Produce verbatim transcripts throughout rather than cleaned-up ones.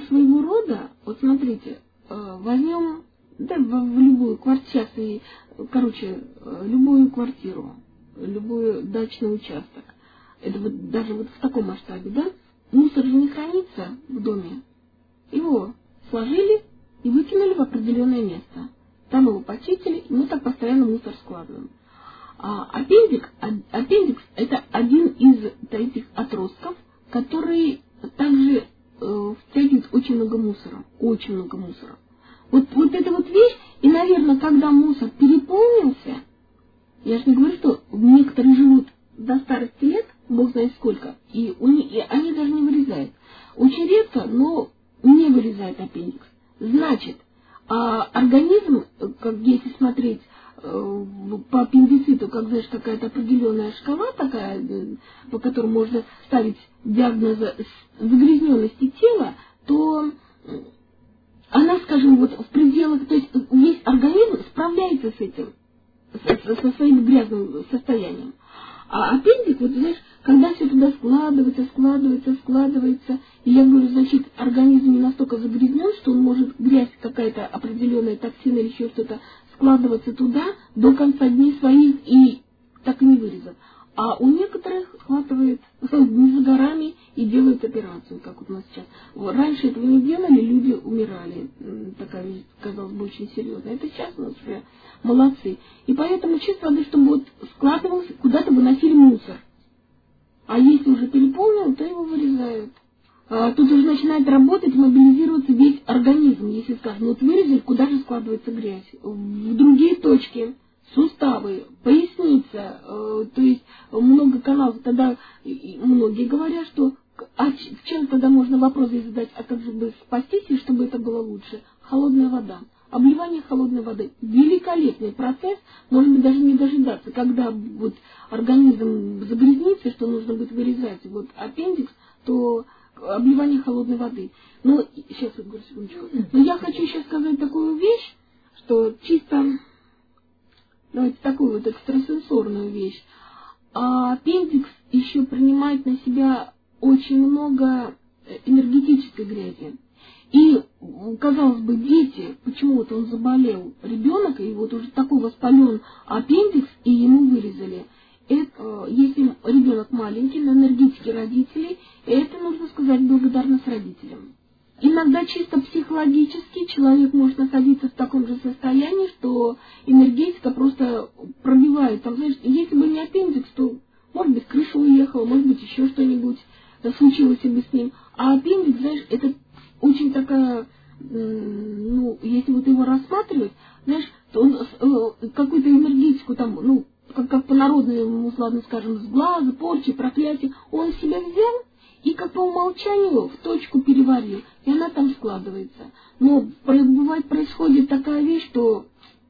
своего рода, вот смотрите, возьмем, да, в, в любую квартиру, и, короче, любую квартиру, любой дачный участок, это вот даже вот в таком масштабе, да, мусор же не хранится в доме, его сложили и выкинули в определенное место, там его почистили, и мы так постоянно мусор складываем. А аппендикс, аппендикс это один из этих отростков, который также э, втягивает очень много мусора, очень много мусора. Вот, вот эта вот вещь, и, наверное, когда мусор переполнился, я же не говорю, что некоторые живут до старости лет, бог знает сколько, и, у них, и они даже не вырезают. Очень редко, но не вырезает аппендикс. Значит, а организм, как если смотреть э, по аппендициту, как, знаешь, какая-то определенная шкала такая, э, по которой можно ставить диагноз загрязненности тела, то она, скажем, вот в пределах, то есть весь организм справляется с этим, со, со своим грязным состоянием. А аппендикс, вот знаешь, когда все туда складывается, складывается, складывается, и я говорю, значит, организм не настолько загрязнен, что он может, грязь какая-то определенная, токсины или еще что-то, складываться туда до конца дней своих и так и не вырезав. А у некоторых схватывает не за горами и делают операцию, как вот у нас сейчас. Раньше этого не делали, люди умирали. Такая вещь, казалось бы, очень серьезная. Это сейчас у нас уже молодцы. И поэтому чисто воды, чтобы вот складывался, куда-то выносили мусор. А если уже переполнен, то его вырезают. А тут уже начинает работать, мобилизироваться весь организм. Если, скажем, вот вырезали, куда же складывается грязь? В другие точки. Суставы, поясница, э, то есть много каналов. Тогда многие говорят, что а в чем тогда можно вопрос задать, а как же бы спастись, и чтобы это было лучше? Холодная вода. Обливание холодной воды. Великолепный процесс, может быть, даже не дожидаться, когда вот организм загрязнится, что нужно будет вырезать вот аппендикс, то обливание холодной воды. Но сейчас, вот, говорю, секундочку. Но я хочу еще сказать такую вещь, что чисто... Давайте такую вот экстрасенсорную вещь. А аппендикс еще принимает на себя очень много энергетической грязи. И, казалось бы, дети, почему-то он заболел, ребенок, и вот уже такой воспален аппендикс, и ему вырезали. Это, если ребенок маленький, на энергетике родителей, это, нужно сказать, благодарность родителям. Иногда чисто психологически человек может находиться в таком же состоянии, что энергетика просто пробивает. Там, знаешь, если бы не аппендикс, то, может быть, крыша уехала, может быть, еще что-нибудь случилось бы с ним. А аппендикс, знаешь, это очень такая, ну, если вот его рассматривать, знаешь, то он какую-то энергетику там, ну, как, как по-народному, ладно скажем, с глаза, порчи, проклятия, он себя взял, и как по умолчанию в точку переварил, и она там складывается. Но бывает, происходит такая вещь, что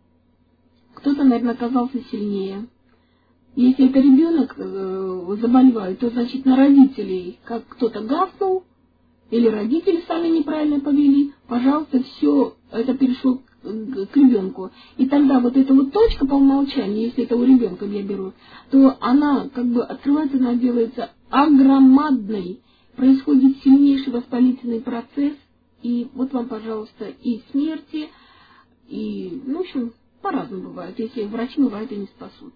кто-то, наверное, оказался сильнее. Если это ребенок э, заболевает, то значит на родителей, как кто-то гаснул, или родители сами неправильно повели, пожалуйста, все это перешло к, к ребенку. И тогда вот эта вот точка по умолчанию, если это у ребенка я беру, то она как бы открывается, она делается огромадной, происходит сильнейший воспалительный процесс, и вот вам, пожалуйста, и смерти, и, ну, в общем, по-разному бывает, если врачи бывает и не спасут.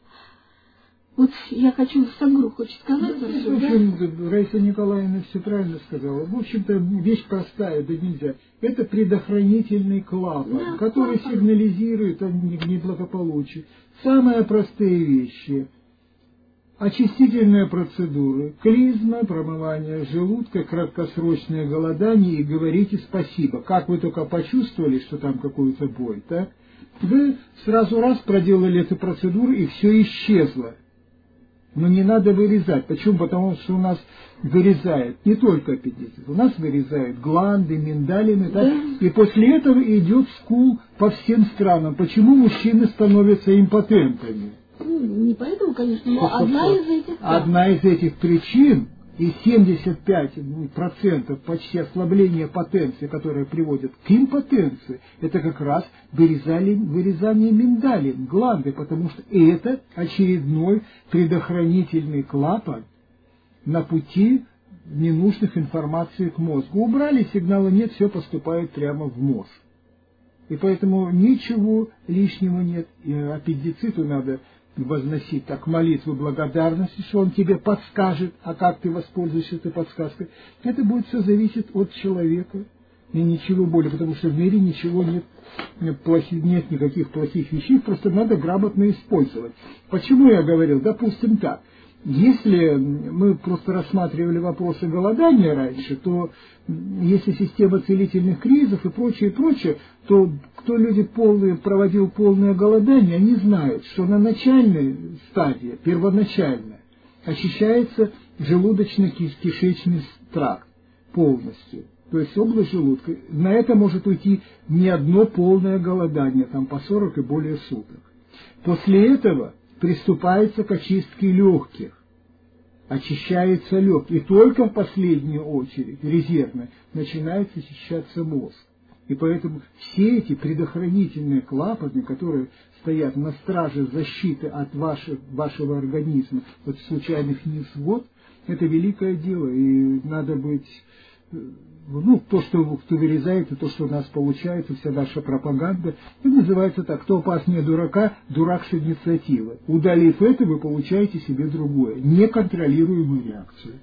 Вот я хочу, Садгуру хочет сказать. Ну, в общем, да? Раиса Николаевна все правильно сказала. В общем-то, вещь простая, да нельзя. Это предохранительный клапан, да, который клапан. Сигнализирует о неблагополучии. Самые простые вещи. Очистительные процедуры, клизма, промывание желудка, краткосрочное голодание, и говорите спасибо. Как вы только почувствовали, что там какую-то боль, так? Вы сразу раз проделали эту процедуру, и все исчезло. Но не надо вырезать. Почему? Потому что у нас вырезают не только аппендицит, у нас вырезают гланды, миндалины, так? Да. И после этого идет скул по всем странам. Почему мужчины становятся импотентами? Не поэтому, конечно, но одна из этих... Одна из этих причин, и семьдесят пять процентов почти ослабления потенции, которое приводит к импотенции, это как раз вырезали, вырезание миндалин, гланды, потому что это очередной предохранительный клапан на пути ненужных информации к мозгу. Убрали, сигнала нет, все поступает прямо в мозг. И поэтому ничего лишнего нет. И аппендициту надо возносить так молитву благодарности, что он тебе подскажет, а как ты воспользуешься этой подсказкой. Это будет все зависеть от человека. И ничего более, потому что в мире ничего нет, плохих, нет никаких плохих вещей, просто надо грамотно использовать. Почему я говорил? Допустим так. Если мы просто рассматривали вопросы голодания раньше, то если система целительных кризисов и прочее, и прочее, то кто люди полные, проводил полное голодание, они знают, что на начальной стадии, первоначально, очищается желудочно-кишечный тракт полностью. То есть область желудка. На это может уйти не одно полное голодание, там по сорок и более суток. После этого приступается к очистке легких. Очищается легкие. И только в последнюю очередь, резервно, начинает очищаться мозг. И поэтому все эти предохранительные клапаны, которые стоят на страже защиты от ваших, вашего организма от случайных несвод, это великое дело. И надо быть... Ну, то, что кто вырезает, и то, что у нас получается, вся наша пропаганда, это называется так: кто опаснее дурака, дурак с инициативы. Удалив это, вы получаете себе другое, неконтролируемую реакцию.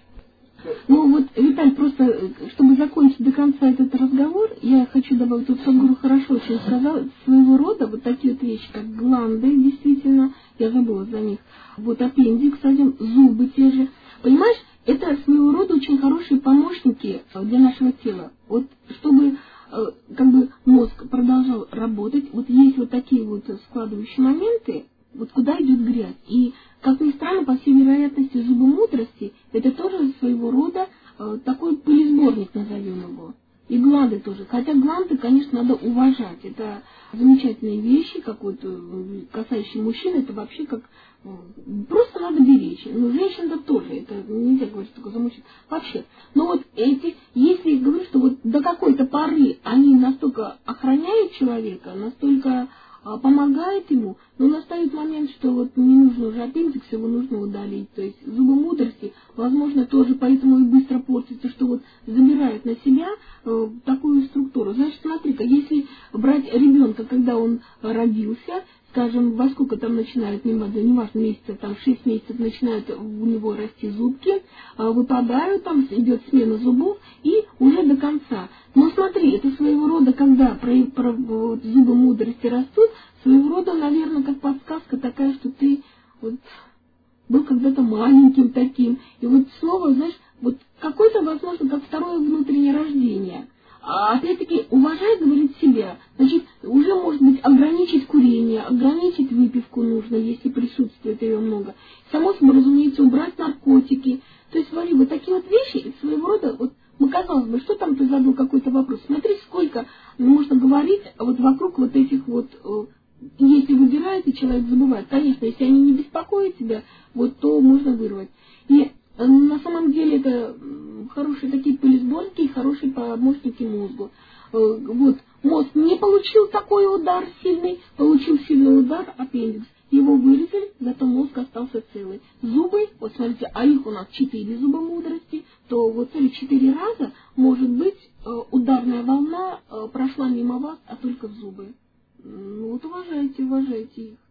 Ну вот, Виталь, просто, чтобы закончить до конца этот разговор, я хочу добавить, тут Садхгуру хорошо очень сказал, своего рода вот такие вот вещи, как гланды, действительно, я забыла за них, вот аппендикс один, зубы те же, понимаешь? Это своего рода очень хорошие помощники для нашего тела. Вот чтобы как бы мозг продолжал работать, вот есть вот такие вот складывающие моменты, вот куда идет грязь. И, как ни странно, по всей вероятности, зубы мудрости это тоже своего рода такой пылесборник, назовем его. И гланды тоже. Хотя гланды, конечно, надо уважать. Это замечательные вещи, как вот касающие мужчин, это вообще как просто надо беречь. Ну, женщин-то тоже, это нельзя говорить только за мужчин. Вообще. Но вот эти, если я говорю, что вот до какой-то поры они настолько охраняют человека, настолько а, помогают ему, но настает момент, что вот не нужно уже аппендикс, его нужно удалить. То есть зубы мудрости, возможно, тоже поэтому и быстро портятся, что вот забирают на себя э, такую структуру. Значит, смотри-ка, если брать ребенка, когда он родился, скажем, во сколько там начинают, не важно, не важно, месяцев, там шесть месяцев начинают у него расти зубки, выпадают, там идет смена зубов и уже до конца. Но смотри, это своего рода, когда про, про, вот, зубы мудрости растут, своего рода, наверное, как подсказка такая, что ты вот был когда-то маленьким таким. И вот слово, знаешь, вот какое-то, возможно, как второе внутреннее рождение. А опять-таки, уважать, говорит, себя, значит, уже, может быть, ограничить курение, ограничить выпивку нужно, если присутствует ее много. Само собой, разумеется, убрать наркотики. То есть, смотри, вот такие вот вещи своего рода, вот, мы, казалось бы, что там ты задал какой-то вопрос. Смотри, сколько можно говорить вот вокруг вот этих вот, если выбирает, и человек забывает. Конечно, если они не беспокоят тебя, вот, то можно вырвать. И на самом деле это хорошие такие пылесборники и хорошие помощники мозгу. Вот, мозг не получил такой удар сильный, получил сильный удар, аппендикс. Его вырезали, зато мозг остался целый. Зубы, вот смотрите, а их у нас четыре зуба мудрости, то вот целых четыре раза, может быть, ударная волна прошла мимо вас, а только в зубы. Ну вот уважайте, уважайте их.